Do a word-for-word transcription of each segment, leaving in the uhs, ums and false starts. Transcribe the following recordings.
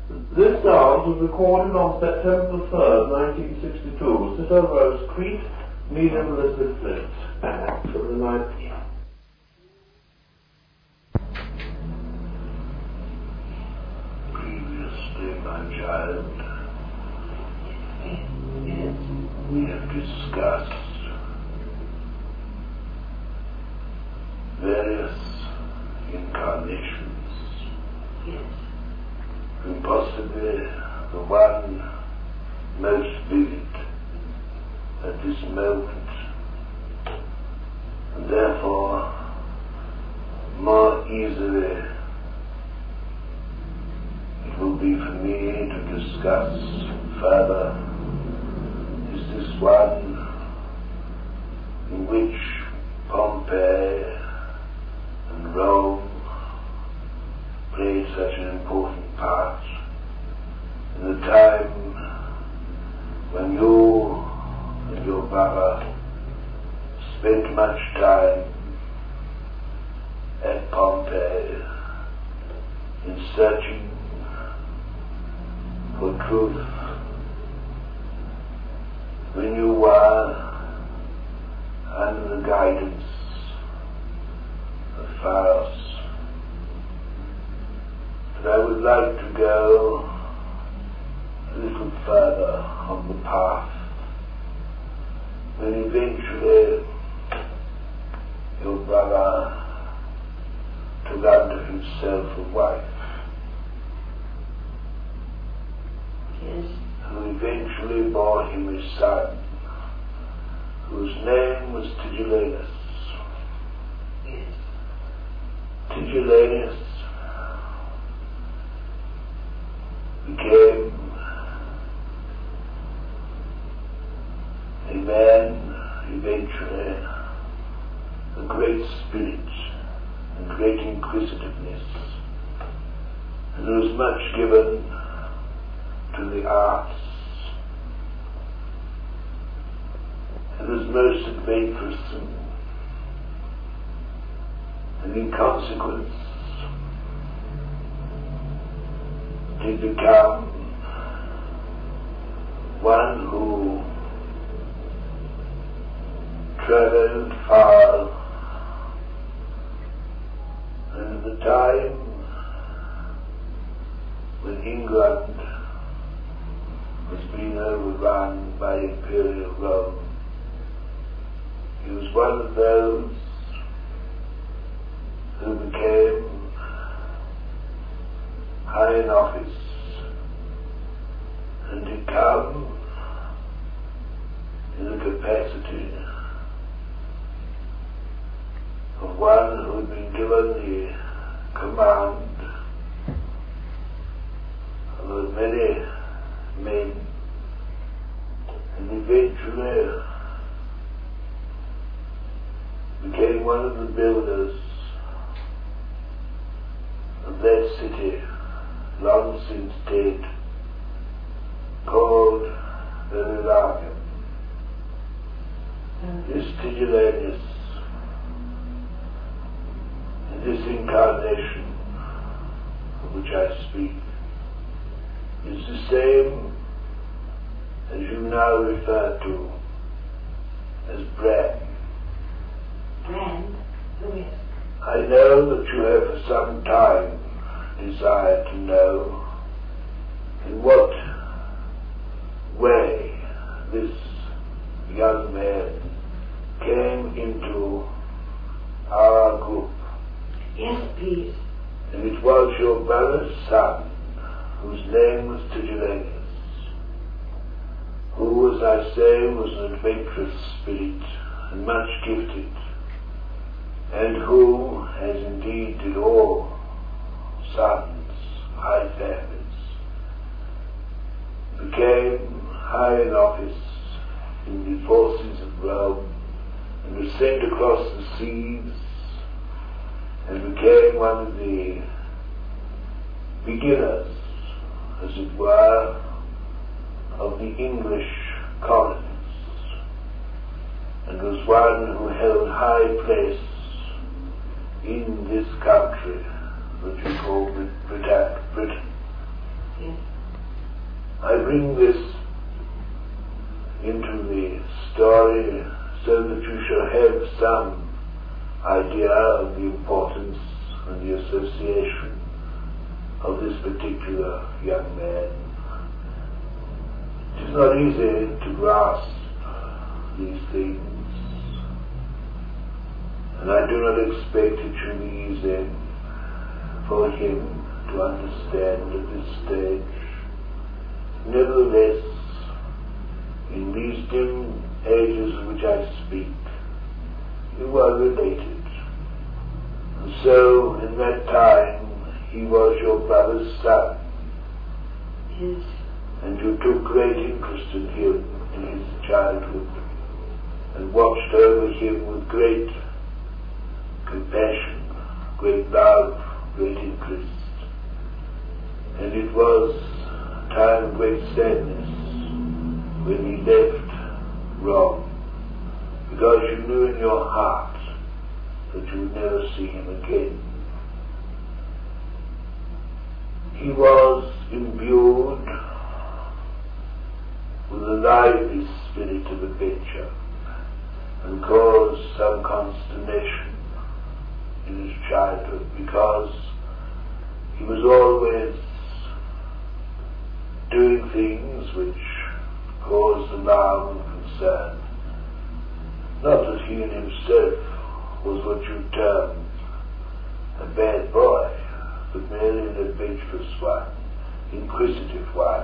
This dance was recorded on September the third, nineteen sixty-two. Sister Rose Crete, medium Elizabeth Flint. For the night. Previously, my child, we have discussed various incarnations. Yes. And possibly the one most vivid at this moment, and therefore more easily it will be for me to discuss further, is this one in which Pompeii and Rome played such an important part in the time when you and your brother spent much time at Pompeii in searching for truth, when you were under the guidance of Pharos. But I would like to go a little further on the path when eventually your brother took unto himself a wife, Yes. who eventually bore him a son, whose name was Tigellinus. Yes. Tigellinus became a man eventually, a great spirit and great inquisitiveness, and who was much given to the arts, and was most adventuresome, and in consequence did become one who travelled far, and at the time when England was being overrun by Imperial Rome, he was one of those who became high in office, and had come in the capacity of one who had been given the command of many men, and eventually became one of the builders of that city, long since dead, called Verulamium. This Tigellinus, in this incarnation of which I speak, is the same as you now refer to as Bran. Bran? Who is? I know that you have for some time desired to know in what way this young man came into our group. Yes, please. And it was your brother's son, whose name was Tigellinus, who, as I say, was an adventurous spirit and much gifted, and who, as indeed did all sons, high families, became high in office in the forces of Rome, and was sent across the seas, and became one of the beginners, as it were, of the English colonies, and was one who held high place in this country that you call Brit- Britain. Britain. Yes. bring this into the story so that you shall have some idea of the importance and the association of this particular young man. It is not easy to grasp these things, and I do not expect it should be easy for him to understand at this stage. Nevertheless, in these dim ages of which I speak, you are related. And so, in that time, he was your brother's son. Yes. And you took great interest in him in his childhood, and watched over him with great compassion, great love, great interest. And it was a time of great sadness when he left Rome, because you knew in your heart that you would never see him again. He was imbued with a lively spirit of adventure, and caused some consternation in his childhood, because he was always doing things which caused alarm and concern. Not that he in himself was what you term a bad boy, but merely an adventurous one, inquisitive one.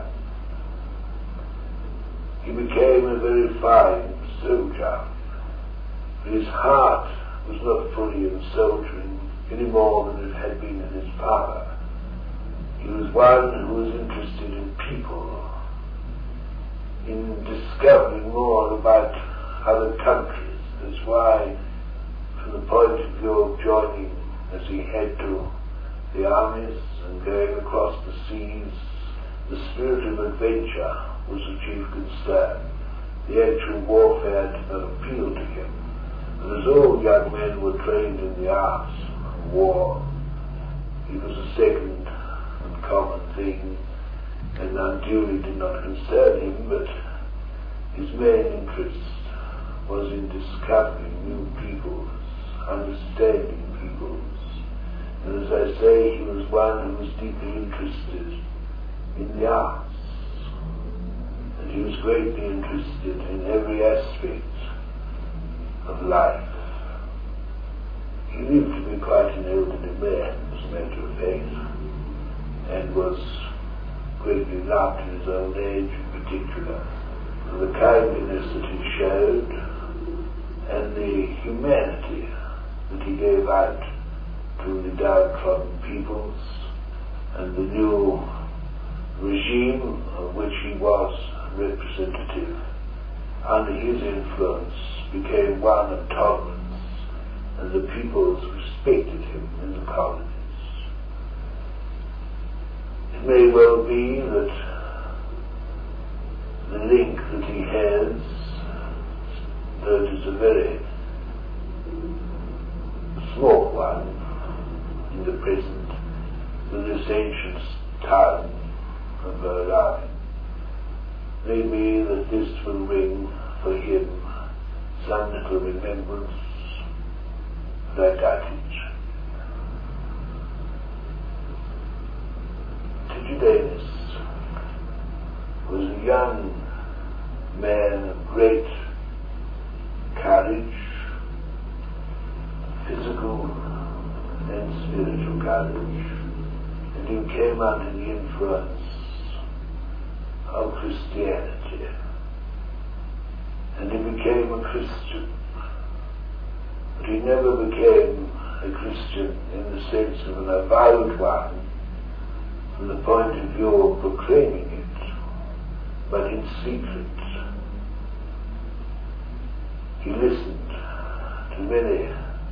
He became a very fine soldier, but his heart was not fully in soldiering any more than it had been in his father. He was one who was interested in people, in discovering more about other countries. That's why, from the point of view of joining, as he had to, the armies and going across the seas, the spirit of adventure was the chief concern. The actual warfare did not appeal to him. And as all young men were trained in the arts of war, it was a second and common thing, and unduly did not concern him, but his main interest was in discovering new peoples, understanding peoples. And as I say, he was one who was deeply interested in the arts. And he was greatly interested in every aspect of life. He lived to be quite an elderly man, as a matter of fact, and was greatly loved in his old age in particular for the kindliness that he showed and the humanity that he gave out to the downtrodden peoples, and the new regime of which he was representative, under his influence, became one of tolerance, and the peoples respected him in the colonies. It may well be that the link that he has, though it is a very small one in the present, with this ancient town of Berlin, may be that this will bring for him some little remembrance, but I doubt it. Tigellinus was a young man of great courage, physical and spiritual courage, and he came under the influence of Christianity, and he became a Christian, but he never became a Christian in the sense of an avowed one from the point of view of proclaiming it, but in secret. He listened to many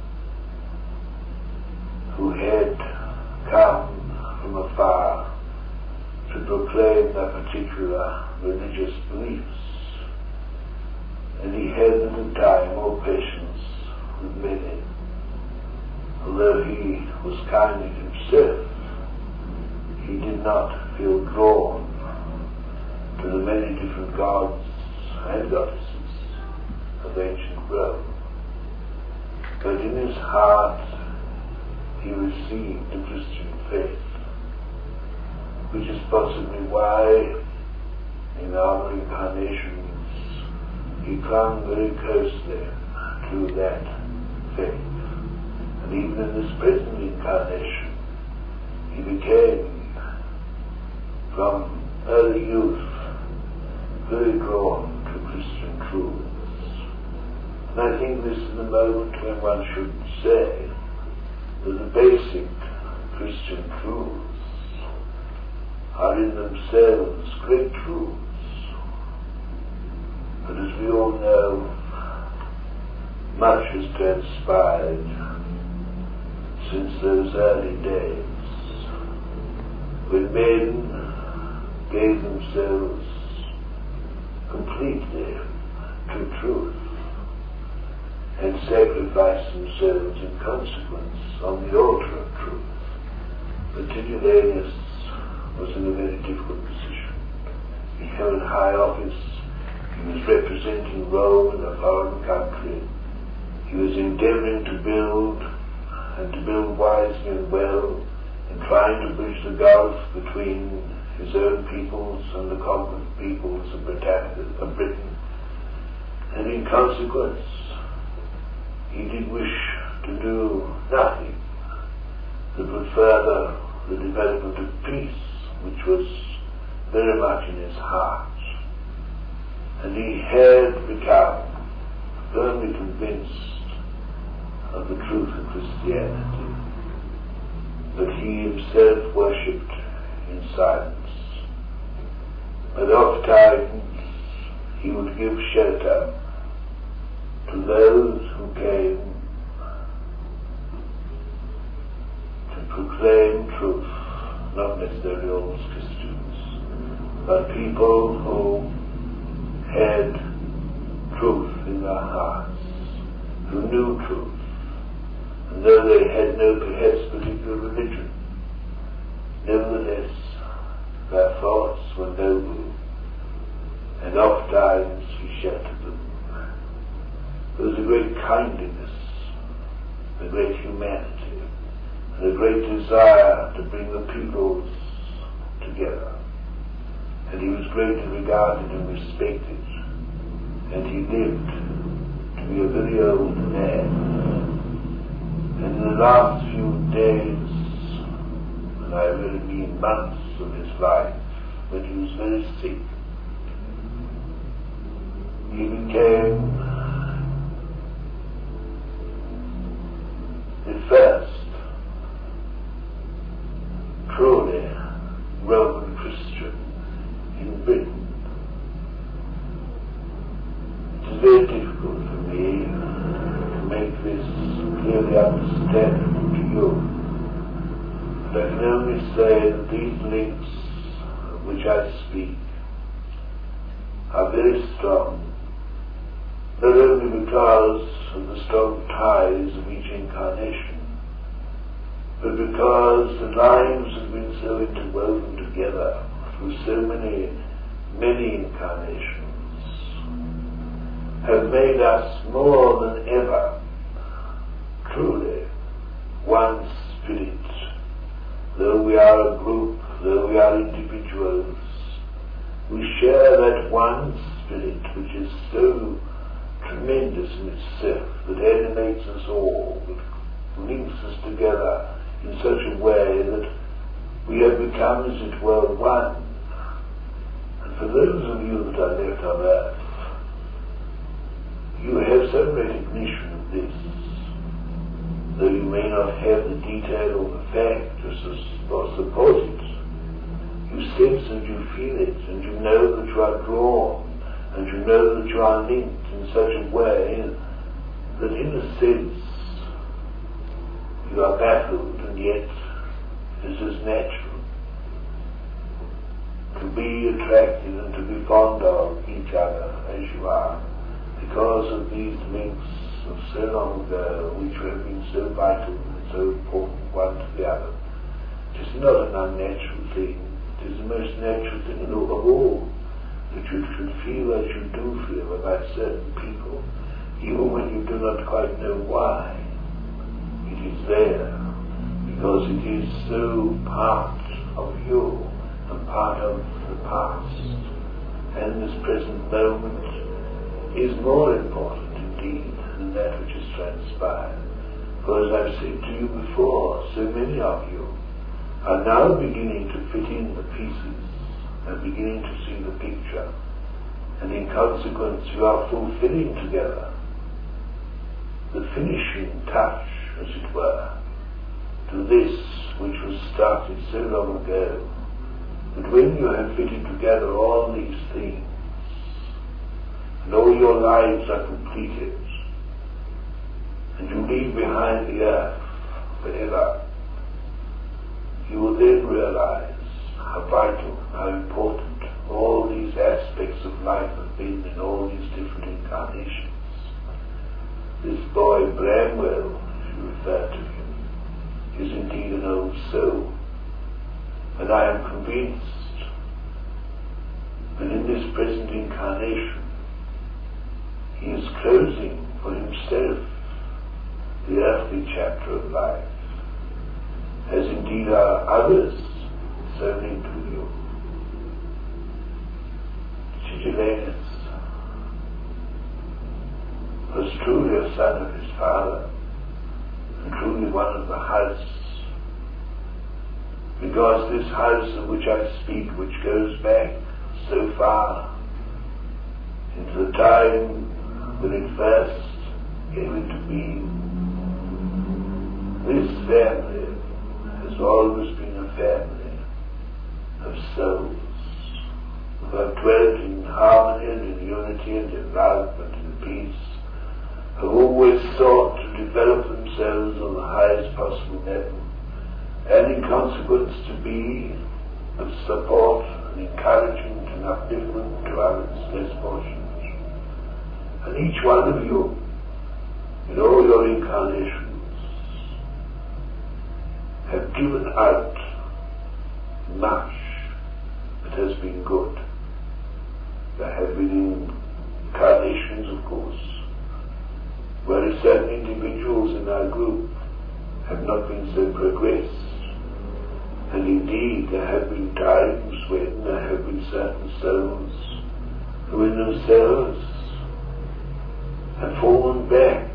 who had come from afar to proclaim their particular religious beliefs, and he had little time or patience with many. Although he was kind himself, he did not feel drawn to the many different gods and goddesses of ancient Rome. But in his heart he received the Christian faith, which is possibly why in our incarnations he clung very closely to that faith. And even in this present incarnation he became, from early youth, very drawn to Christian truths. And I think this is the moment when one should say that the basic Christian truths are in themselves great truths. But as we all know, much has transpired since those early days when men gave themselves completely to truth and sacrificed themselves in consequence on the altar of truth. But Titularius was in a very difficult position. He held high office. He was representing Rome in a foreign country. He was endeavoring to build, and to build wisely and well, and trying to bridge the gulf between his own peoples and the conquered peoples of Britain. And in consequence, he did wish to do nothing that would further the development of peace, which was very much in his heart. And he had become firmly convinced of the truth of Christianity, but he himself worshipped in silence. But oft times he would give shelter to those who came to proclaim truth, not necessarily always Christians, but people who had truth in their hearts, who knew truth, and though they had no perhaps particular religion, nevertheless their thoughts were noble, and oft times he sheltered them. There was a great kindliness, a great humanity, and a great desire to bring the peoples together. And he was greatly regarded and respected, and he lived to be a very old man. And in the last few days, and I really mean months of his life, when he was very sick, he became the first truly Roman Christian in Britain. It is very difficult for me to make this clearly understandable to you, but I can only say that these links of which I speak are very strong, not only because of the strong ties of each incarnation, but because the lives have been so interwoven together through so many, many incarnations, have made us more than ever truly one spirit. Though we are a group, though we are individuals, we share that one spirit which is so tremendous in itself, that animates us all, that links us together in such a way that we have become, as it were, one. And for those of you that are left on earth, you have some recognition of this, though you may not have the detail or the fact or support it. You sense and you feel it, and you know that you are drawn, and you know that you are linked in such a way that in a sense you are baffled, and yet it is natural to be attracted and to be fond of each other as you are, because of these links of so long ago which have been so vital and so important one to the other. It is not an unnatural thing, it is the most natural thing of all, that you should feel as you do feel about certain people, even when you do not quite know why. It is there, because it is so part of you and part of the past. And this present moment is more important indeed than that which has transpired. For as I've said to you before, so many of you are now beginning to fit in the pieces and beginning to see the picture. And in consequence you are fulfilling together the finishing touch, as it were, to this which was started so long ago. But when you have fitted together all these things, and all your lives are completed, and you leave behind the earth forever, you will then realize how vital, how important all these aspects of life have been in all these different incarnations. This boy Bramwell, if you refer to him, is indeed an old soul, and I am convinced that in this present incarnation he is closing for himself the earthly chapter of life, as indeed are others so linked with you. Tigellinus was truly a son of his father, and truly one of the house, because this house of which I speak, which goes back so far into the time when it first came into being, this family has always been a family of souls who have dwelt in harmony and in unity and in love and in peace, have always sought to develop themselves on the highest possible level, and in consequence to be of support and encouragement and upliftment to others less fortunate. And each one of you, in all your incarnations, have given out much that has been good. There have been incarnations, of course, where certain individuals in our group have not been so progressed. And indeed there have been times when there have been certain souls who in themselves have fallen back,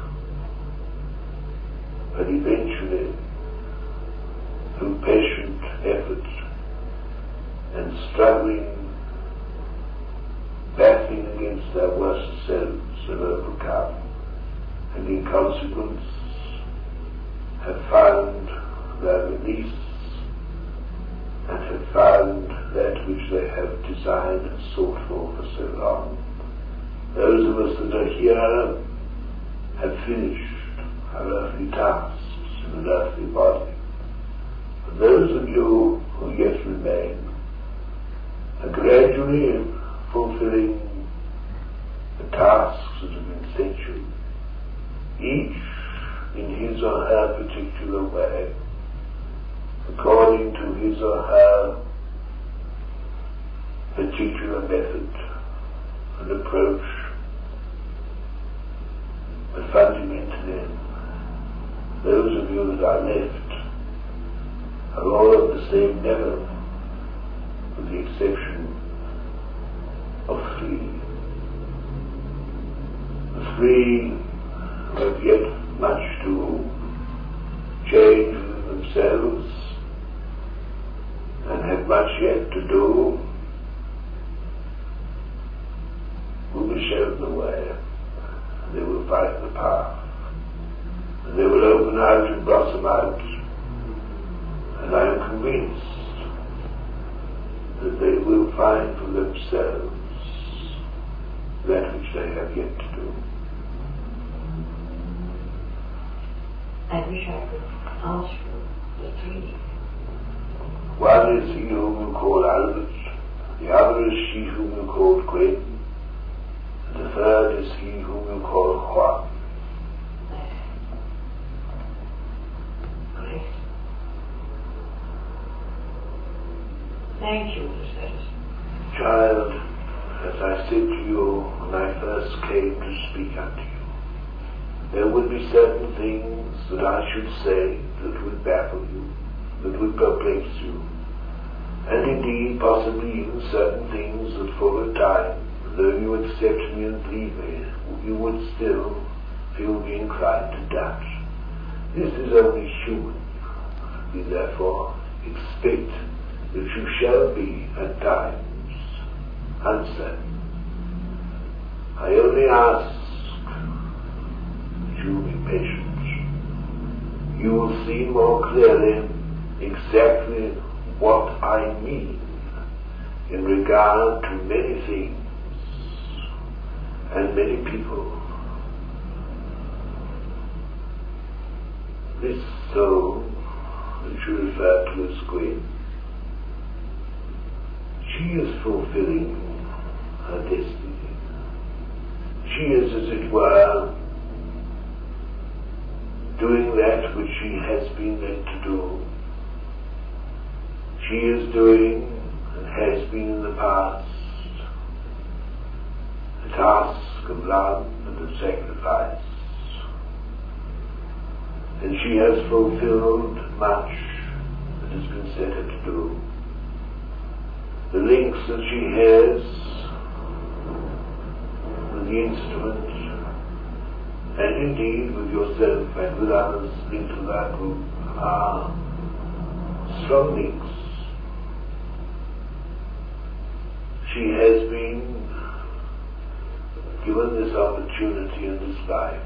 but eventually through patient effort and struggling, battling against their worst selves, have overcome, and in consequence have found their release and have found that which they have desired and sought for for so long. Those of us that are here have finished our earthly tasks in an earthly body. And those of you who yet remain are gradually fulfilling the tasks that have been set you, each in his or her particular way, according to his or her particular method and approach. But fundamentally, those of you that are left are all of the same level, with the exception of three. The three who have yet much to change within themselves and have much yet to do will be shown the way. They will find the path, and they will open out and blossom out, and I am convinced that they will find for themselves that which they have yet to do. I wish I could ask for the three. One is he whom you call Albert, the other is she whom you call Gwen, and the third is he whom you call Juan. Great. Thank you, Mister Child, as I said to you when I first came to speak unto you, there would be certain things that I should say that would baffle you, that would perplex you, and indeed possibly even certain things that for a time, though you accept me and believe me, you would still feel me inclined to doubt. This is only human. We therefore expect that you shall be at times uncertain. I only ask that you will be patient. You will see more clearly exactly what I mean in regard to many things and many people. This soul that you refer to as Gwen, she is fulfilling her destiny. She is, as it were, doing that which she has been meant to do. She is doing, and has been in the past, the task of love and of sacrifice. And she has fulfilled much that has been set her to do. The links that she has with the instrument, and indeed with yourself and with others linked to that group, are strong links. She has been given this opportunity in this life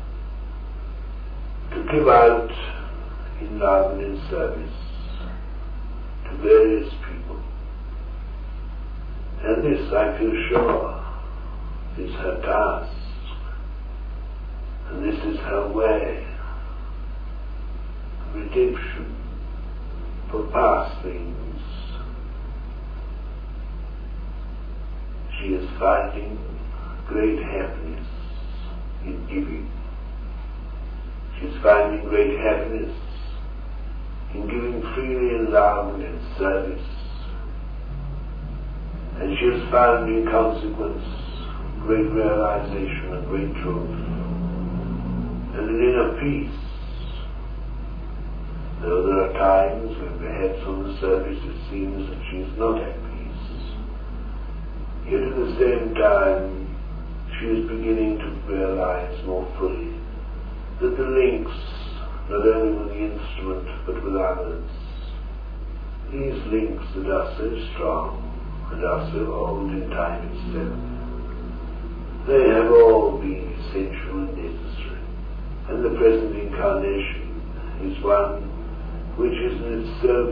to give out in love and in service to various people. And this, I feel sure, is her task. And this is her way of redemption for past things. She is finding great happiness in giving. She is finding great happiness in giving freely in love and in service. And she has found in consequence great realization and great truth. And an inner peace. Though there are times when perhaps on the surface it seems that she is not at peace, yet at the same time she is beginning to realize more fully that the links, not only with the instrument but with others, these links that are so strong and are so old in time itself, they have all been essential and necessary, and the present incarnation is one which is in itself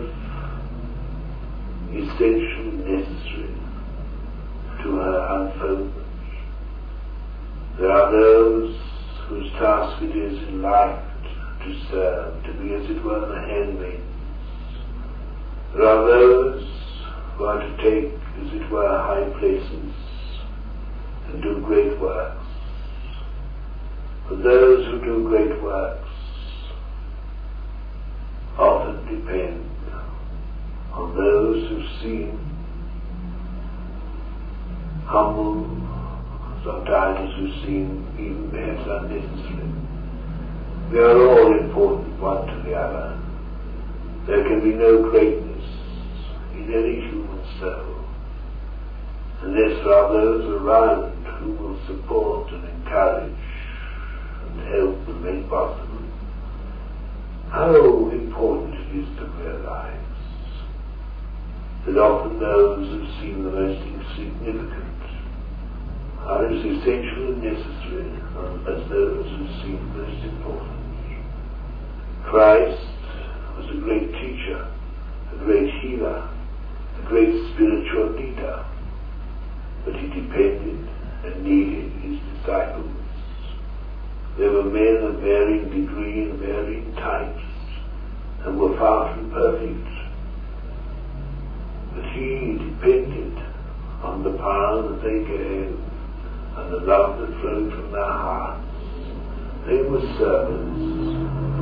essential and necessary to her unfoldment. There are those whose task it is in life to serve, to be, as it were, the handmaids. There are those who are to take, as it were, high places and do great works. But those who do great works often depend on those who seem humble, sometimes who seem even perhaps unnecessary. We are all important one to the other. There can be no greatness in any human soul unless there are those around who will support and encourage and help and make possible. How important it is to realize that often those who seem the most insignificant are as essential and necessary as those who seem most important. Christ was a great teacher, a great healer, a great spiritual leader, but he depended and needed his disciples. They were men of varying degree and varying types, and were far from perfect. But he depended on the power that they gave and the love that flowed from their hearts. They were servants.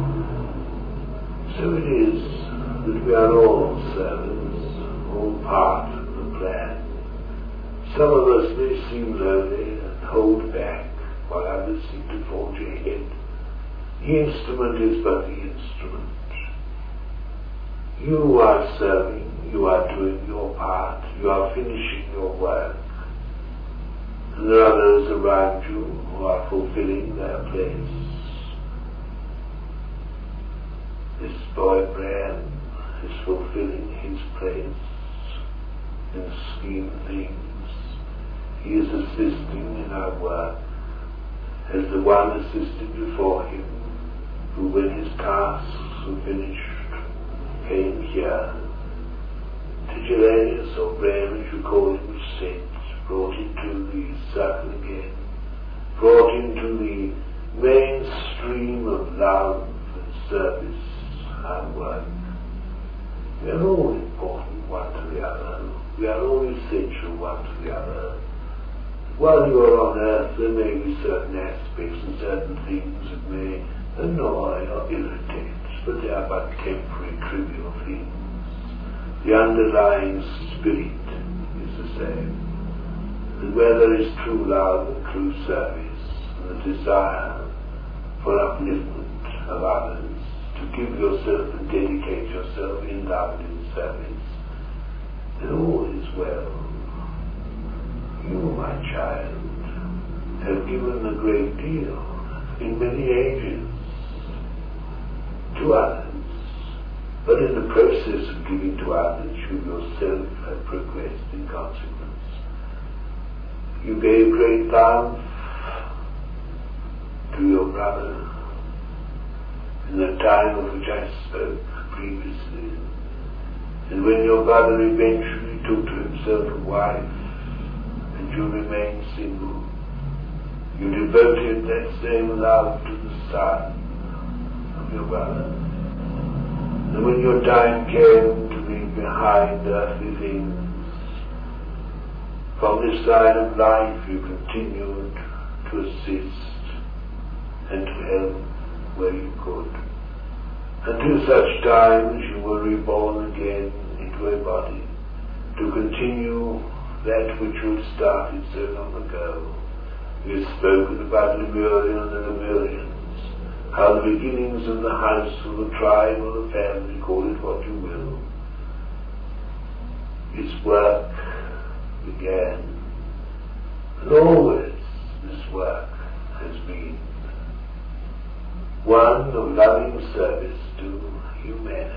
So it is that we are all servants, all part of the plan. Some of us may seem lonely and hold back, while others seem to forge ahead. The instrument is but the instrument. You are serving, you are doing your part, you are finishing your work. And there are others around you who are fulfilling their place. This boy Bran is fulfilling his place in the scheme of things. He is assisting in our work as the one assisted before him, who when his tasks were finished came here. Tigellinus, or Bran as you call him, was sent, brought into the circle again, brought into the main stream of love and service and work. We are all important one to the other. We are all essential one to the other. While you are on earth, there may be certain aspects and certain things that may annoy or irritate, but they are but temporary, trivial things. The underlying spirit is the same. And where there is true love and true service, and the desire for upliftment of others, to give yourself and dedicate yourself in love and in service, then all is well. You, my child, have given a great deal in many ages to others, but in the process of giving to others, you yourself have progressed in consequence. You gave great love to your brother in the time of which I spoke previously, and when your brother eventually took to himself a wife, and you remained single, you devoted that same love to the son of your brother. And when your time came to leave behind earthly things, from this side of life you continued to assist and to help where you could, until such time as you were reborn again into a body, to continue that which you had started so long ago. We have spoken about Lemurian and the Lemurians, how the beginnings of the house or the tribe or the family, call it what you will, its work began. And always this work has been one of loving service to humanity.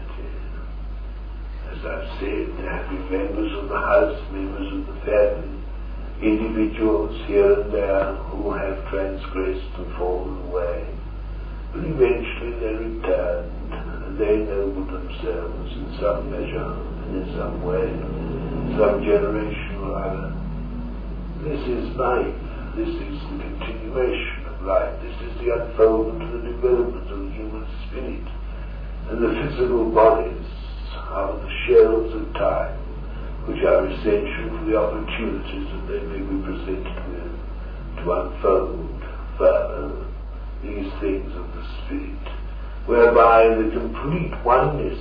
As I've said, there have been members of the house, members of the family, individuals here and there who have transgressed and fallen away. But eventually they returned, and they ennobled themselves in some measure and in some way, some generation or other. This is life. This is the continuation of life. This is the unfoldment and the development of the human spirit. And the physical bodies are the shells of time, which are essential for the opportunities that they may be presented with to unfold further these things of the spirit, whereby the complete oneness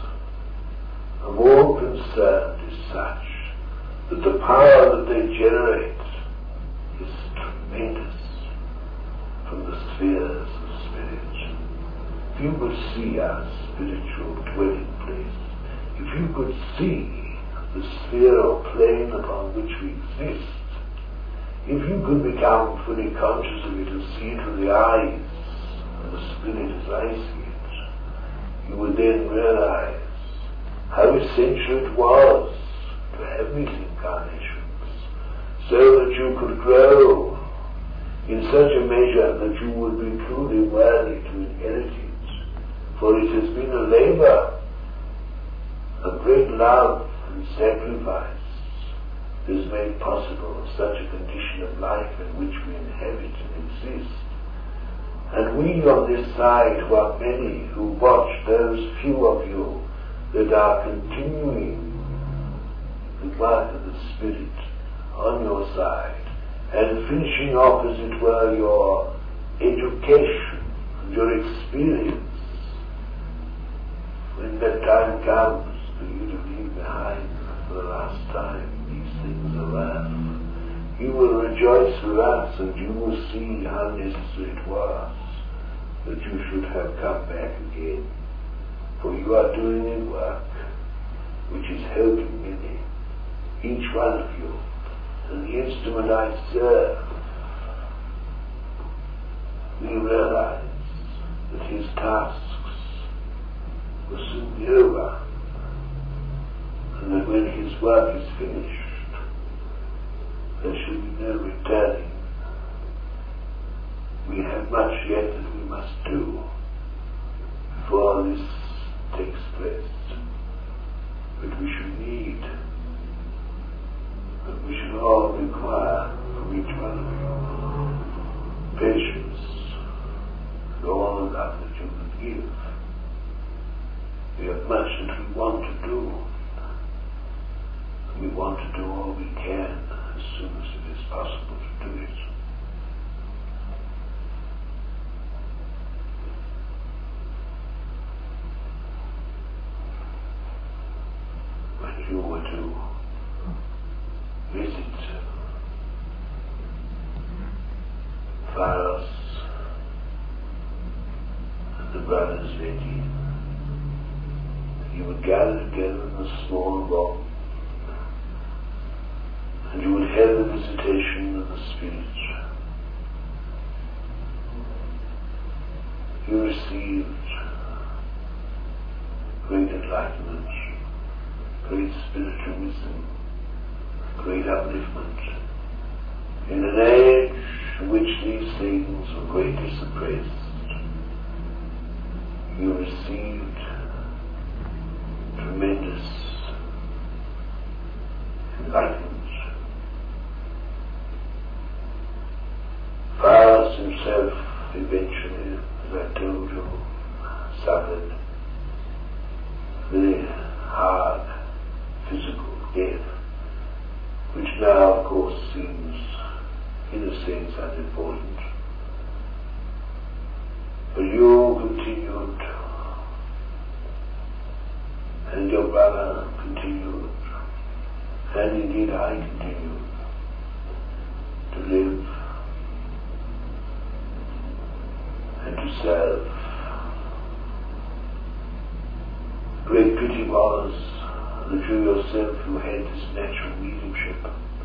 of all concerned is such that the power that they generate is tremendous from the spheres of spirit. If you could see our spiritual dwelling place, if you could see the sphere or plane upon which we exist, if you could become fully conscious of it and see it with the eyes of the spirit as I see it, you would then realize how essential it was to have these incarnations, so that you could grow in such a measure that you would be truly worthy to inherit it. For it has been a labor of great love and sacrifice that has made possible such a condition of life in which we inhabit and exist. And we on this side, who are many, who watch those few of you that are continuing the work of the Spirit on your side, and finishing off, as it were, your education and your experience, when that time comes for you to leave behind for the last time these things of earth, you will rejoice with us, and you will see how necessary it was that you should have come back again. For you are doing a work which is helping many, each one of you, and the instrument I serve. We realize that his tasks will soon be over, and that when his work is finished, there should be no returning. We have much yet that we must do before this takes place. But we should need, but we should all require from each one of you patience and all the love that you can give. We have much that we want to do. We want to do all we can as soon as it is possible to do it. When you were to visit Pharos and the brothers Vedi, you would gather together in a small room, and you would hear the visitation of the Spirit. You received great enlightenment, great spiritual wisdom, great upliftment. In an age in which these things were greatly suppressed, you received tremendous enlightenment. Pharos himself eventually, as I told you, suffered very hard physical death, which now of course seems in a sense unimportant. But you continued, and your brother continued, and indeed I continued to live and to serve. Great pity was that you yourself, who had this natural mediumship,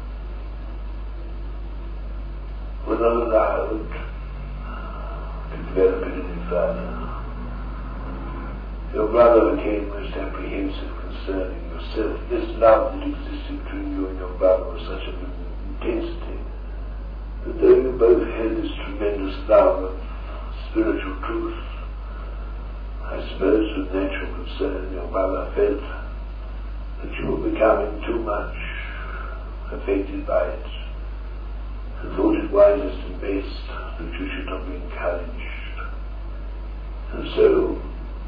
were not allowed to develop it any further. Your brother became most apprehensive concerning yourself. This love that existed between you and your brother was such of an intensity that though you both had this tremendous love of spiritual truth, I suppose with natural concern your brother felt that you were becoming too much affected by it, and thought it wisest and best that you should not be encouraged. And so,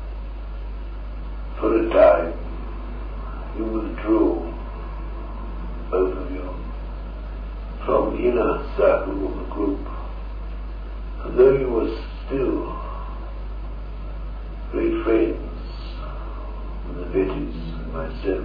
for a time, you withdrew, both of you, from the inner circle of the group. And though you were still great friends with the Vetis and myself,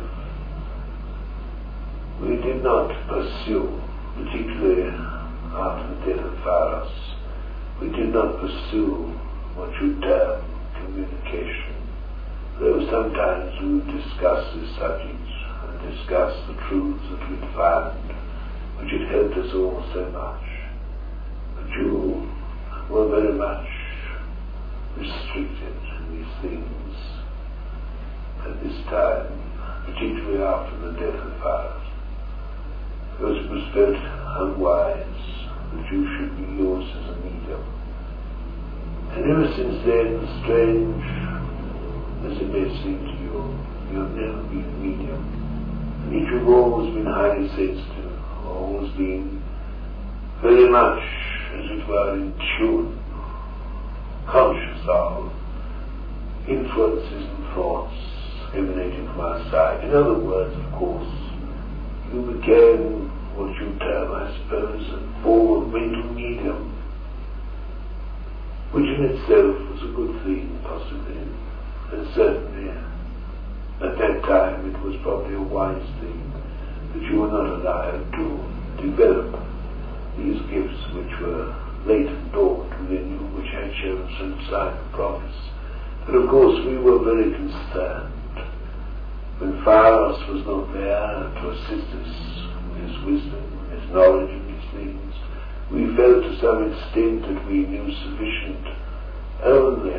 we did not pursue, particularly after the death of Pharos, we did not pursue what you term communication, though sometimes we would discuss this subject and discuss the truths that we'd found, which had helped us all so much. But you were very much restricted in these things at this time, particularly after the death of Pharos, because it was felt unwise that you should be used as a medium. And ever since then, strange as it may seem to you, you have never been a medium. And yet you've always been highly sensitive, always been very much, as it were, in tune, conscious of influences and thoughts emanating from outside. In other words, of course, you became what you term, I suppose, a form of mental medium, which in itself was a good thing, possibly, and certainly at that time it was probably a wise thing that you were not allowed to develop these gifts which were latent dormant within you, which had shown some sign of promise. But of course we were very concerned when Pharos was not there to assist us with his wisdom, his knowledge of these things. We felt to some extent that we knew sufficient only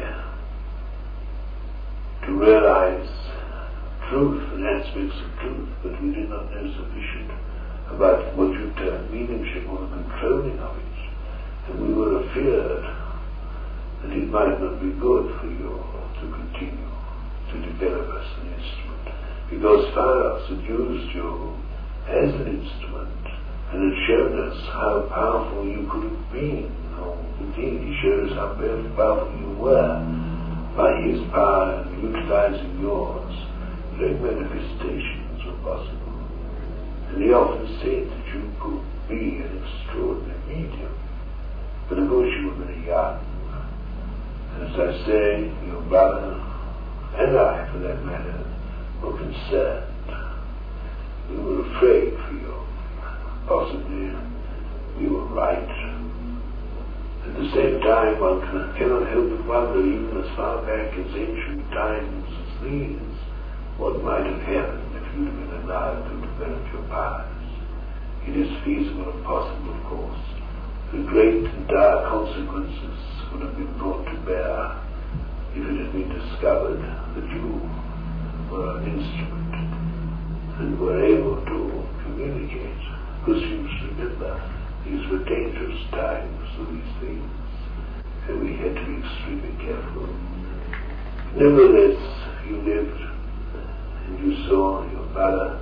to realize truth and aspects of truth, but we did not know sufficient about what you term mediumship or the controlling of it. And we were afeared that it might not be good for you to continue to develop as an instrument, because Pharos had used you as an instrument and had shown us how powerful you could have been. Oh, indeed, he showed us how very powerful you were by his power and utilizing yours. Great manifestations were possible. And he often said that you could be an extraordinary medium. But of course you were very young. And as I say, your brother, and I for that matter, were concerned. We were afraid for you. Possibly we were right. At the same time, one cannot help but wonder, even as far back as ancient times as these, what might have happened if you'd have been allowed to develop your powers. It is feasible and possible, of course. The great and dire consequences would have been brought to bear if it had been discovered that you were an instrument and were able to communicate. Because you must remember, these were dangerous times for these things, and we had to be extremely careful. Nevertheless, you lived, and you saw your brother,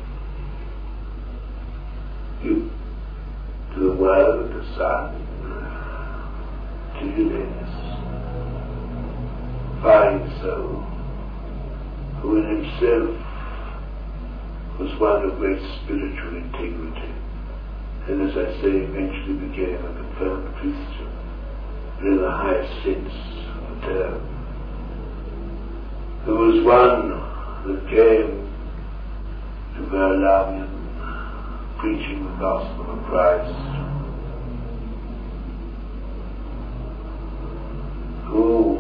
you, to the world, the sun, to Uranus, fine soul, who in himself was one of great spiritual integrity, and as I say, eventually became a confirmed Christian, but in the highest sense of the term. There was one that came to Verlavian preaching the gospel of Christ, who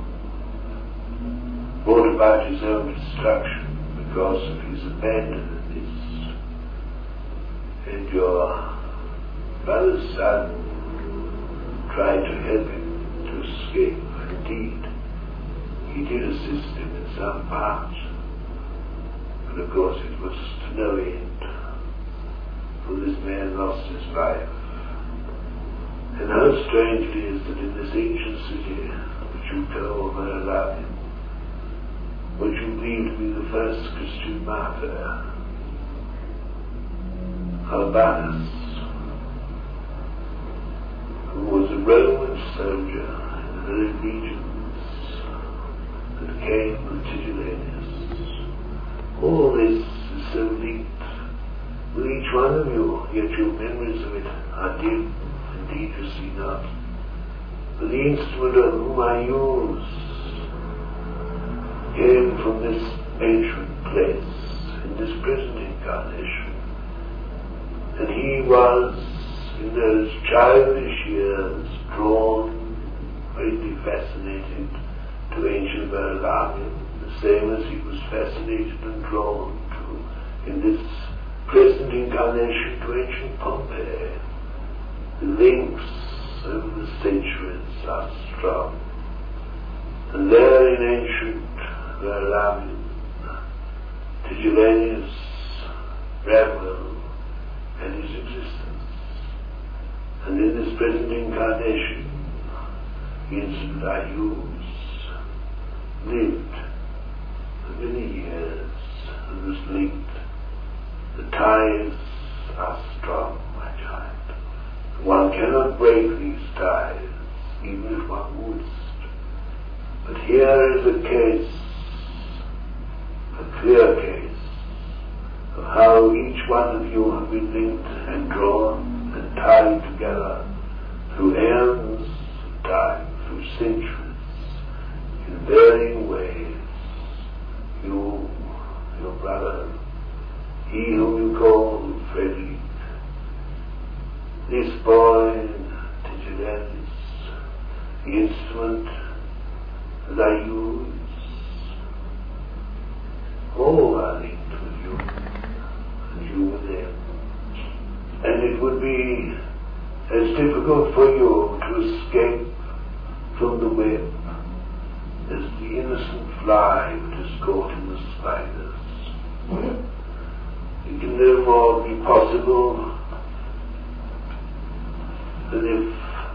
brought about his own destruction because of his abandonedness. And your brother's son tried to help him to escape. Indeed, he did assist him in some part, but of course it was to no end, for this man lost his life. And how strange it is that in this ancient city, which you call Verlavian, which you believe to be the first Christian martyr, Albanus, who was a Roman soldier in the very legions that came with Tigellinus. All this is so linked with each one of you, yet your memories of it are dim, indeed you see not. But the instrument of whom I use came from this ancient place, in this present incarnation. And he was, in those childish years, drawn, greatly fascinated to ancient Verlavian, the same as he was fascinated and drawn to, in this present incarnation, to ancient Pompeii. The links over the centuries are strong. And there in ancient Verlavian, Tigellinus, Bramwell, and his existence. And in this present incarnation, the instrument I use lived for many years and was linked. The ties are strong, my child. One cannot break these ties, even if one would. But here is a case, a clear case, of how each one of you have been linked and drawn and tied together through eons of time, through centuries, in varying ways. You, your brother, he whom you call Frederick, this boy, Tigellinus, the instrument that I use, all are linked with you, and you with them. And it would be as difficult for you to escape from the web as the innocent fly which is caught in the spiders. Mm-hmm. It can no more be possible than if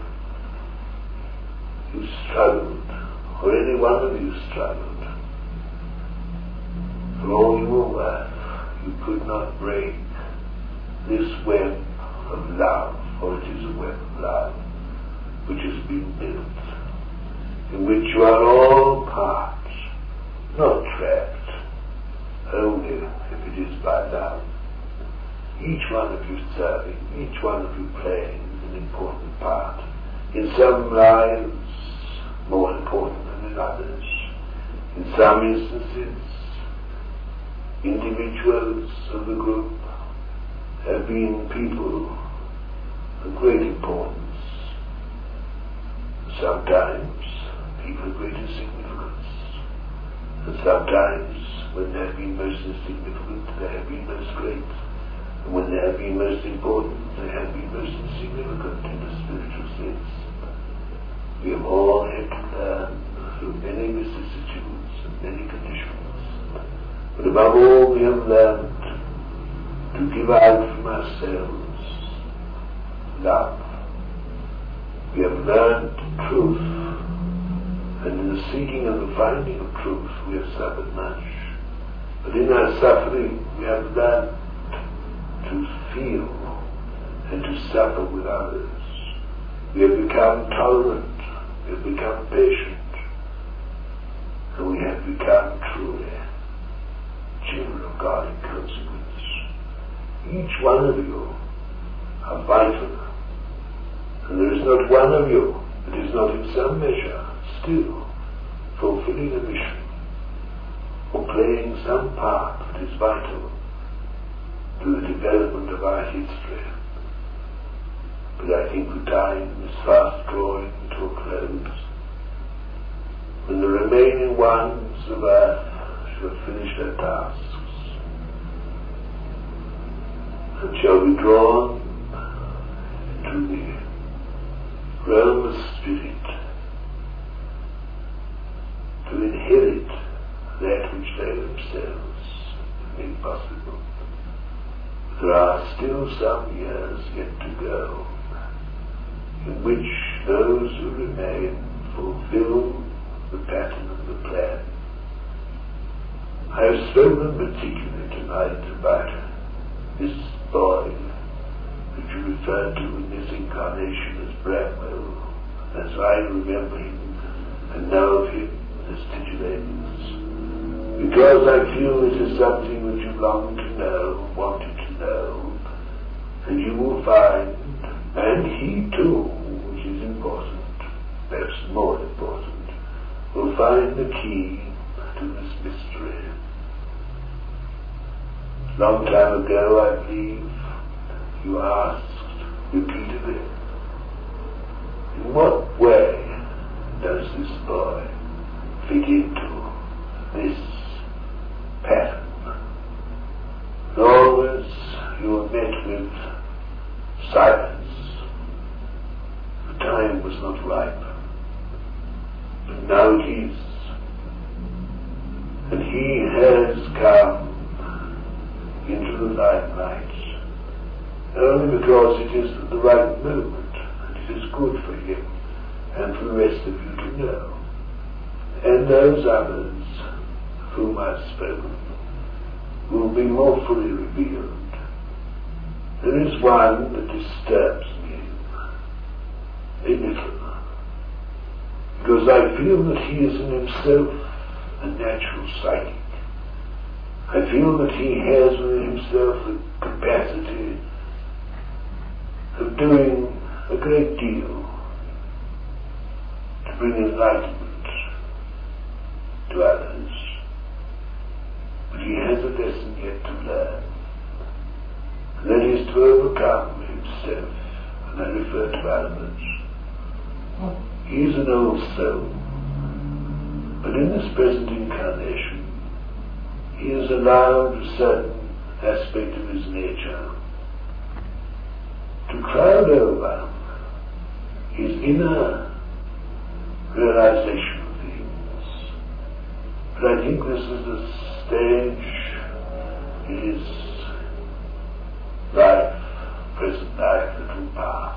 you struggled, or any one of you struggled. For all you were worth, you could not break this web of love, for it is a web of love, which has been built, in which you are all parts, not trapped, only if it is by love. Each one of you serving, each one of you playing an important part. In some lives, more important than in others. In some instances, individuals of the group have been people of great importance. Sometimes people of great insignificance. And sometimes, when they have been most insignificant, they have been most great. And when they have been most important, they have been most insignificant in a spiritual sense. We have all had to learn through many vicissitudes and many conditions. But above all, we have learned to give out from ourselves love. We have learned truth, and in the seeking and the finding of truth, we have suffered much. But in our suffering, we have learned to feel and to suffer with others. We have become tolerant, we have become patient, and we have become truly children of God in consequence. Each one of you are vital, and there is not one of you that is not in some measure still fulfilling a mission or playing some part that is vital to the development of our history. But I think the time is fast drawing to a close, when the remaining ones of earth shall have finished their tasks and shall be drawn to the realm of spirit to inherit that which they themselves have made possible. There are still some years yet to go, in which those who remain fulfill the pattern of the plan. I have spoken particularly tonight about this boy which you referred to in this incarnation as Bramwell, as I remember him and know of him as Tigellinus, because I feel it is something which you long to know, wanted to know, and you will find, and he too, which is important, perhaps more important, will find the key to this mystery. Long time ago, I believe, you asked repeatedly, in what way does this boy fit into this pattern? And always you were met with silence. The time was not ripe, but now it is. And he has come into the limelight only because it is the right moment, and it is good for him and for the rest of you to know. And those others of whom I have spoken will be more fully revealed. There is one that disturbs me a little, because I feel that he is in himself a natural psychic. I feel that he has within himself the capacity of doing a great deal to bring enlightenment to others. But he has a lesson yet to learn, and that is to overcome himself and I refer to Albert. He is an old soul, but in this present incarnation, he has allowed a certain aspect of his nature to cloud over his inner realization of things. But I think this is a stage in his life, present life, that will pass.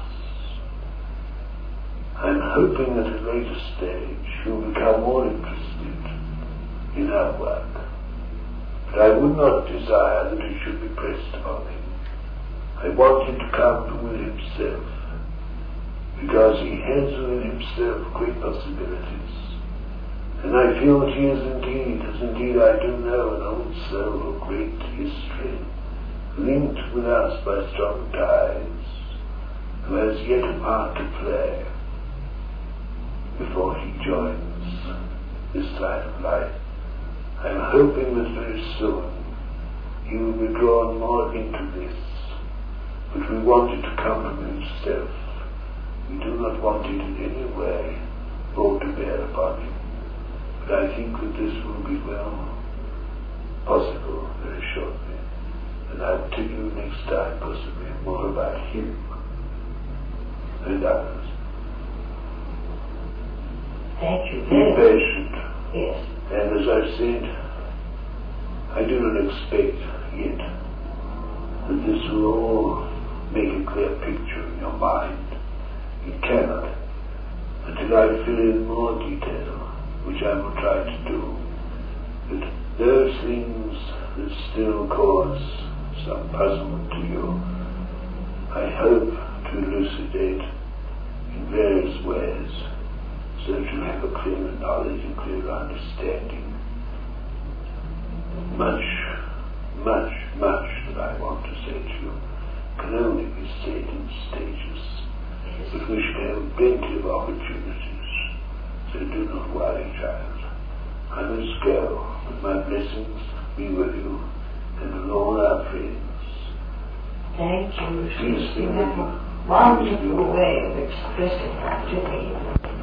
I'm hoping that at a later stage he'll become more interested in our work. But I would not desire that it should be pressed upon him. I want him to come within himself, because he has within himself great possibilities. And I feel that he is indeed, as indeed I do know, an old soul of great history, linked with us by strong ties, who has yet a part to play before he joins this side of life. I am hoping that very soon he will be drawn more into this, but we want it to come from himself. We do not want it in any way brought to bear upon him. But I think that this will be well possible very shortly, and I will tell you next time possibly more about him and others. Thank you. Be patient. Yes. And as I've said, I do not expect yet that this will all make a clear picture in your mind. It cannot until I fill in more detail, which I will try to do. But those things that still cause some puzzlement to you, I hope to elucidate in various ways, so that you have a clearer knowledge and clearer understanding. Much, much, much that I want to say to you can only be said in stages, but we should have plenty of opportunities, so do not worry, child. I must go, but my blessings be with you and with all our friends. Thank you. Peace be You with have you. a wonderful way of expressing that to me.